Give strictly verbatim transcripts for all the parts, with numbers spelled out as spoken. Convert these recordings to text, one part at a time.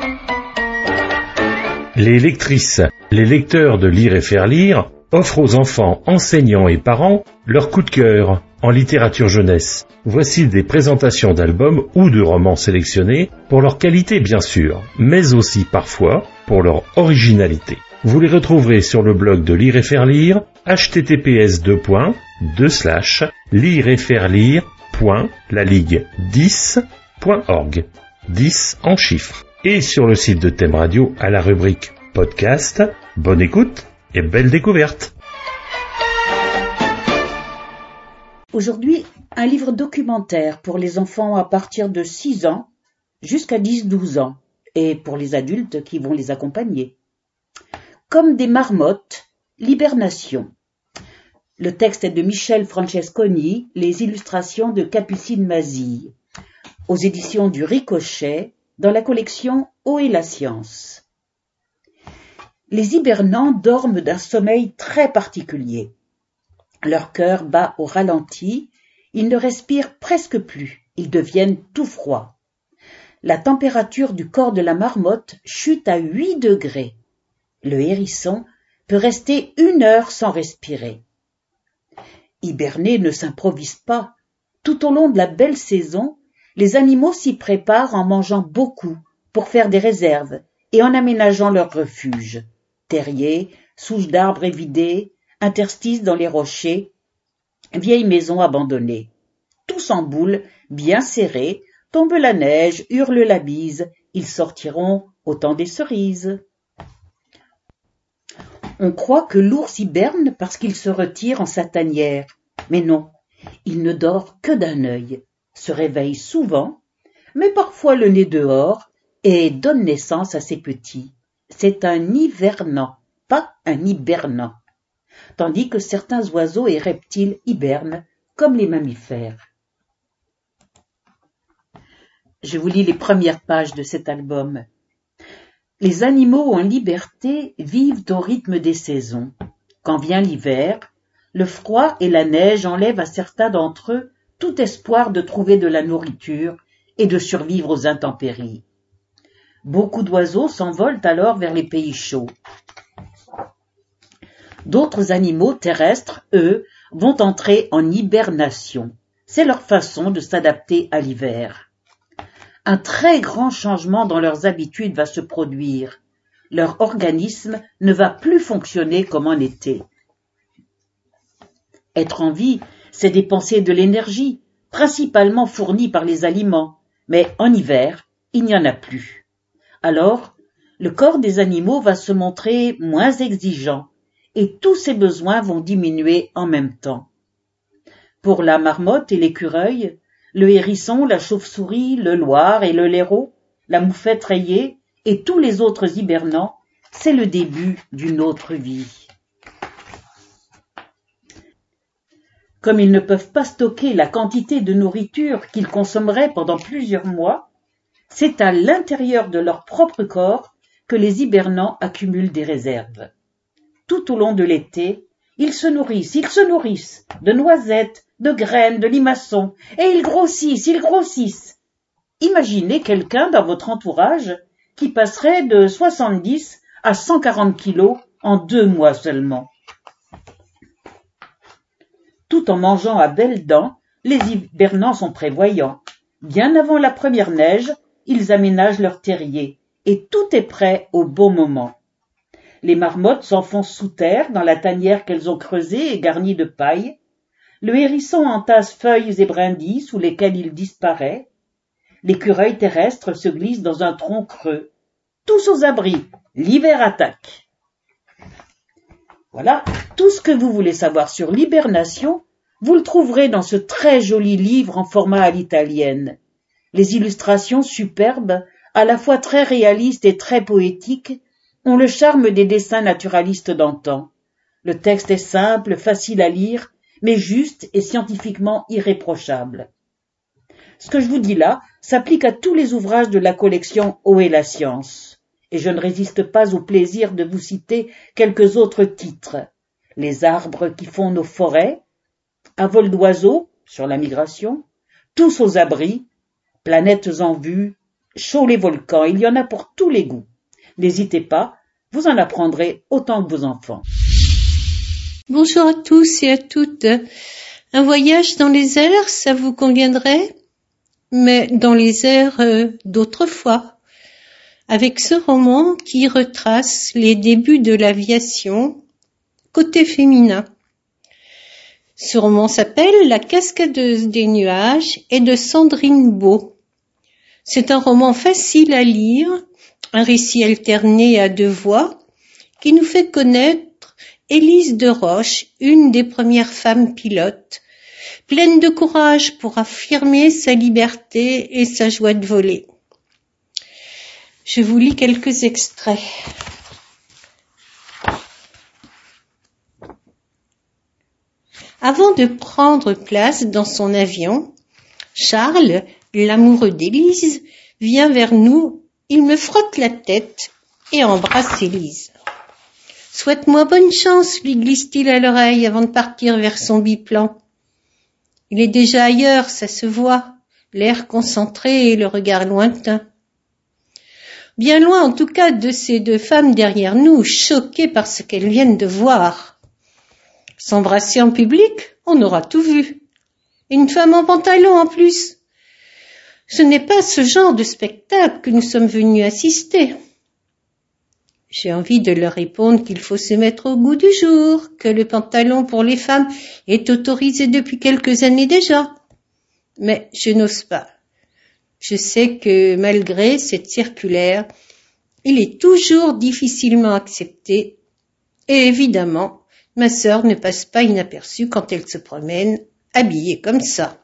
Les lectrices, les lecteurs de Lire et faire lire offrent aux enfants, enseignants et parents leur coup de cœur en littérature jeunesse. Voici des présentations d'albums ou de romans sélectionnés pour leur qualité bien sûr, mais aussi parfois pour leur originalité. Vous les retrouverez sur le blog de Lire et faire lire, h t t p s deux points deux slash lire et faire lire point la ligue dix point org, dix en chiffres. Et sur le site de Thème Radio à la rubrique podcast. Bonne écoute et belle découverte. Aujourd'hui, un livre documentaire pour les enfants à partir de six ans jusqu'à dix à douze ans et pour les adultes qui vont les accompagner. Comme des marmottes, l'hibernation. Le texte est de Michel Francesconi, les illustrations de Capucine Mazille, aux éditions du Ricochet, dans la collection Eau et la science. Les hibernants dorment d'un sommeil très particulier. Leur cœur bat au ralenti, ils ne respirent presque plus, ils deviennent tout froids. La température du corps de la marmotte chute à huit degrés. Le hérisson peut rester une heure sans respirer. Hiberner ne s'improvise pas. Tout au long de la belle saison, les animaux s'y préparent en mangeant beaucoup pour faire des réserves et en aménageant leurs refuges. Terriers, souches d'arbres évidées, interstices dans les rochers, vieilles maisons abandonnées. Tous en boule, bien serrés, tombe la neige, hurle la bise, ils sortiront au temps des cerises. On croit que l'ours hiberne parce qu'il se retire en sa tanière, mais non, il ne dort que d'un œil, se réveille souvent, mais parfois le nez dehors, et donne naissance à ses petits. C'est un hivernant, pas un hibernant, tandis que certains oiseaux et reptiles hibernent, comme les mammifères. Je vous lis les premières pages de cet album. Les animaux en liberté vivent au rythme des saisons. Quand vient l'hiver, le froid et la neige enlèvent à certains d'entre eux tout espoir de trouver de la nourriture et de survivre aux intempéries. Beaucoup d'oiseaux s'envolent alors vers les pays chauds. D'autres animaux terrestres, eux, vont entrer en hibernation. C'est leur façon de s'adapter à l'hiver. Un très grand changement dans leurs habitudes va se produire. Leur organisme ne va plus fonctionner comme en été. Être en vie, c'est dépenser de l'énergie, principalement fournie par les aliments, mais en hiver, il n'y en a plus. Alors, le corps des animaux va se montrer moins exigeant et tous ses besoins vont diminuer en même temps. Pour la marmotte et l'écureuil, le hérisson, la chauve-souris, le loir et le blaireau, la moufette rayée et tous les autres hibernants, c'est le début d'une autre vie. Comme ils ne peuvent pas stocker la quantité de nourriture qu'ils consommeraient pendant plusieurs mois, c'est à l'intérieur de leur propre corps que les hibernants accumulent des réserves. Tout au long de l'été, ils se nourrissent, ils se nourrissent de noisettes, de graines, de limaçons, et ils grossissent, ils grossissent. Imaginez quelqu'un dans votre entourage qui passerait de soixante-dix à cent quarante kilos en deux mois seulement. Tout en mangeant à belles dents, les hibernants sont prévoyants. Bien avant la première neige, ils aménagent leur terrier, et tout est prêt au bon moment. Les marmottes s'enfoncent sous terre dans la tanière qu'elles ont creusée et garnie de paille. Le hérisson entasse feuilles et brindilles sous lesquelles il disparaît. L'écureuil terrestre se glisse dans un tronc creux. Tous aux abris, l'hiver attaque. Voilà, tout ce que vous voulez savoir sur l'hibernation, vous le trouverez dans ce très joli livre en format à l'italienne. Les illustrations superbes, à la fois très réalistes et très poétiques, ont le charme des dessins naturalistes d'antan. Le texte est simple, facile à lire, mais juste et scientifiquement irréprochable. Ce que je vous dis là s'applique à tous les ouvrages de la collection Eau et la science, et je ne résiste pas au plaisir de vous citer quelques autres titres. Les arbres qui font nos forêts, À vol d'oiseau sur la migration, Tous aux abris, Planètes en vue, chaud les volcans, il y en a pour tous les goûts. N'hésitez pas, vous en apprendrez autant que vos enfants. Bonjour à tous et à toutes. Un voyage dans les airs, ça vous conviendrait? Mais dans les airs euh, d'autrefois. Avec ce roman qui retrace les débuts de l'aviation côté féminin. Ce roman s'appelle La cascadeuse des nuages et de Sandrine Beau. C'est un roman facile à lire, un récit alterné à deux voix qui nous fait connaître Élise de Roche, une des premières femmes pilotes, pleine de courage pour affirmer sa liberté et sa joie de voler. Je vous lis quelques extraits. Avant de prendre place dans son avion, Charles, l'amoureux d'Élise, vient vers nous, il me frotte la tête et embrasse Élise. « Souhaite-moi bonne chance, lui glisse-t-il à l'oreille avant de partir vers son biplan. Il est déjà ailleurs, ça se voit, l'air concentré et le regard lointain. Bien loin en tout cas de ces deux femmes derrière nous, choquées par ce qu'elles viennent de voir. S'embrasser en public, on aura tout vu. Une femme en pantalon en plus. Ce n'est pas ce genre de spectacle que nous sommes venus assister. » J'ai envie de leur répondre qu'il faut se mettre au goût du jour, que le pantalon pour les femmes est autorisé depuis quelques années déjà. Mais je n'ose pas. Je sais que malgré cette circulaire, il est toujours difficilement accepté et évidemment, ma sœur ne passe pas inaperçue quand elle se promène habillée comme ça.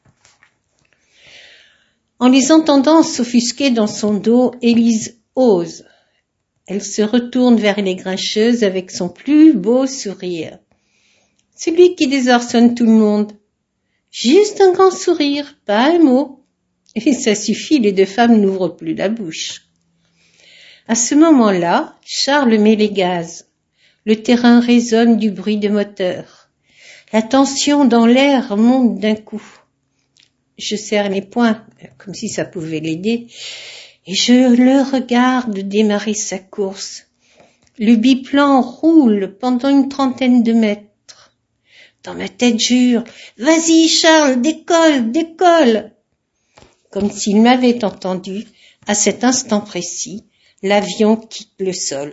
En les entendant s'offusquer dans son dos, Élise ose. Elle se retourne vers les grincheuses avec son plus beau sourire. Celui qui désarçonne tout le monde. Juste un grand sourire, pas un mot. Et ça suffit, les deux femmes n'ouvrent plus la bouche. À ce moment-là, Charles met les gaz. Le terrain résonne du bruit de moteur. La tension dans l'air monte d'un coup. Je serre les poings, comme si ça pouvait l'aider, et je le regarde démarrer sa course. Le biplan roule pendant une trentaine de mètres. Dans ma tête jure, « Vas-y Charles, décolle, décolle !» Comme s'il m'avait entendu, à cet instant précis, l'avion quitte le sol.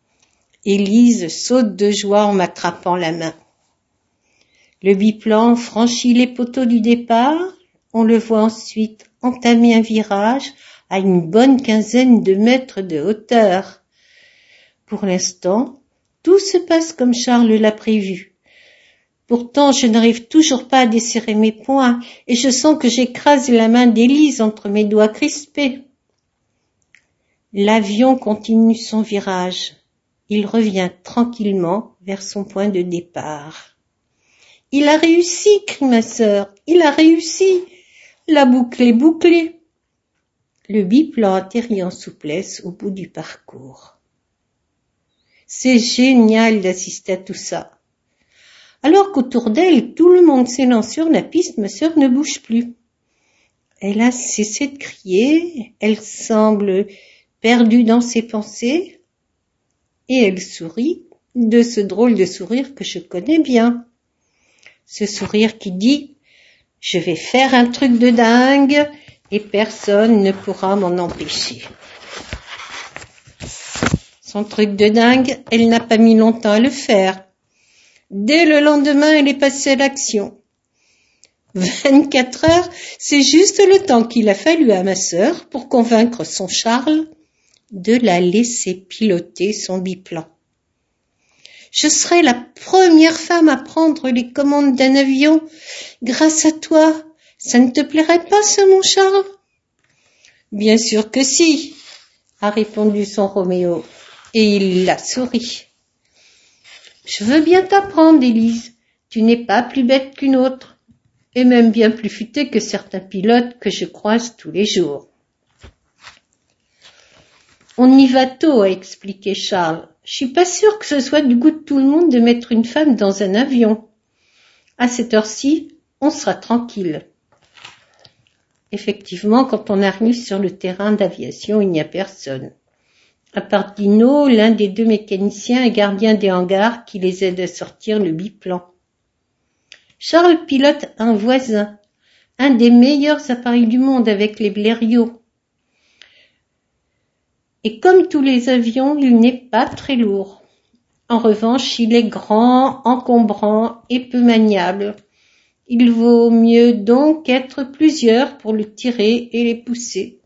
Élise saute de joie en m'attrapant la main. Le biplan franchit les poteaux du départ, on le voit ensuite entamer un virage à une bonne quinzaine de mètres de hauteur. Pour l'instant, tout se passe comme Charles l'a prévu. Pourtant, je n'arrive toujours pas à desserrer mes poings et je sens que j'écrase la main d'Élise entre mes doigts crispés. L'avion continue son virage. Il revient tranquillement vers son point de départ. « Il a réussi !» crie ma sœur. « Il a réussi ! La boucle est bouclée !» Le biplan atterrit en souplesse au bout du parcours. C'est génial d'assister à tout ça. Alors qu'autour d'elle, tout le monde s'élance sur la piste, ma sœur ne bouge plus. Elle a cessé de crier, elle semble perdue dans ses pensées, et elle sourit de ce drôle de sourire que je connais bien. Ce sourire qui dit « Je vais faire un truc de dingue !» et personne ne pourra m'en empêcher. Son truc de dingue, elle n'a pas mis longtemps à le faire. Dès le lendemain, elle est passée à l'action. vingt-quatre heures, c'est juste le temps qu'il a fallu à ma sœur pour convaincre son Charles de la laisser piloter son biplan. Je serai la première femme à prendre les commandes d'un avion grâce à toi. Ça ne te plairait pas, ça, mon Charles? Bien sûr que si, a répondu son Roméo, et il l'a souri. Je veux bien t'apprendre, Élise. Tu n'es pas plus bête qu'une autre, et même bien plus futée que certains pilotes que je croise tous les jours. On y va tôt, a expliqué Charles. Je suis pas sûre que ce soit du goût de tout le monde de mettre une femme dans un avion. À cette heure-ci, on sera tranquille. Effectivement, quand on arrive sur le terrain d'aviation, il n'y a personne. À part Dino, l'un des deux mécaniciens et gardien des hangars qui les aide à sortir le biplan. Charles pilote un voisin, un des meilleurs appareils du monde avec les Blériot. Et comme tous les avions, il n'est pas très lourd. En revanche, il est grand, encombrant et peu maniable. Il vaut mieux donc être plusieurs pour le tirer et les pousser.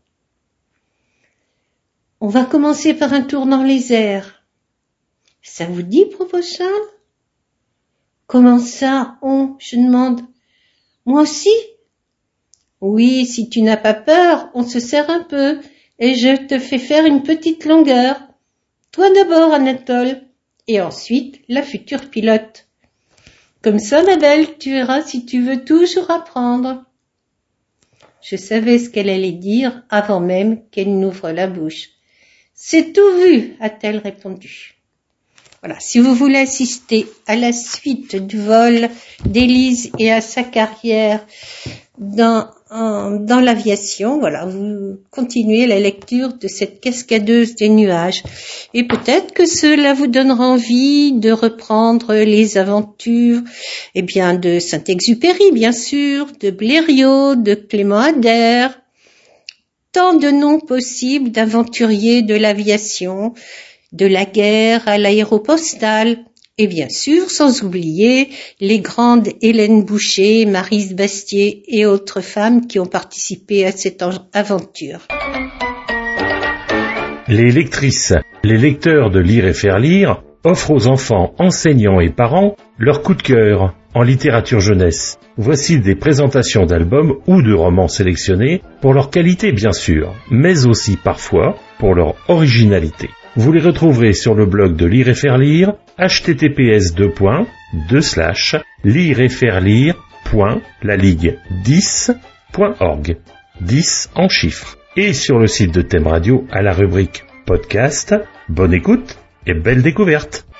On va commencer par un tour dans les airs. Ça vous dit, propose Charles? Comment ça, on, je demande. Moi aussi? Oui, si tu n'as pas peur, on se serre un peu et je te fais faire une petite longueur. Toi d'abord, Anatole, et ensuite la future pilote. Comme ça, ma belle, tu verras si tu veux toujours apprendre. Je savais ce qu'elle allait dire avant même qu'elle n'ouvre la bouche. C'est tout vu, a-t-elle répondu. Voilà, si vous voulez assister à la suite du vol d'Élise et à sa carrière dans, en, dans l'aviation, voilà, vous continuez la lecture de cette cascadeuse des nuages. Et peut-être que cela vous donnera envie de reprendre les aventures, eh bien, de Saint-Exupéry, bien sûr, de Blériot, de Clément Ader, tant de noms possibles d'aventuriers de l'aviation, de la guerre à l'aéropostale, et bien sûr, sans oublier les grandes Hélène Boucher, Maryse Bastier et autres femmes qui ont participé à cette aventure. Les lectrices, les lecteurs de Lire et faire lire offrent aux enfants, enseignants et parents leur coup de cœur en littérature jeunesse. Voici des présentations d'albums ou de romans sélectionnés pour leur qualité bien sûr, mais aussi parfois pour leur originalité. Vous les retrouverez sur le blog de Lire et faire lire, h t t p s deux points deux slash lire et faire lire point la ligue dix point org, dix en chiffres, et sur le site de Thème Radio à la rubrique podcast. Bonne écoute et belle découverte.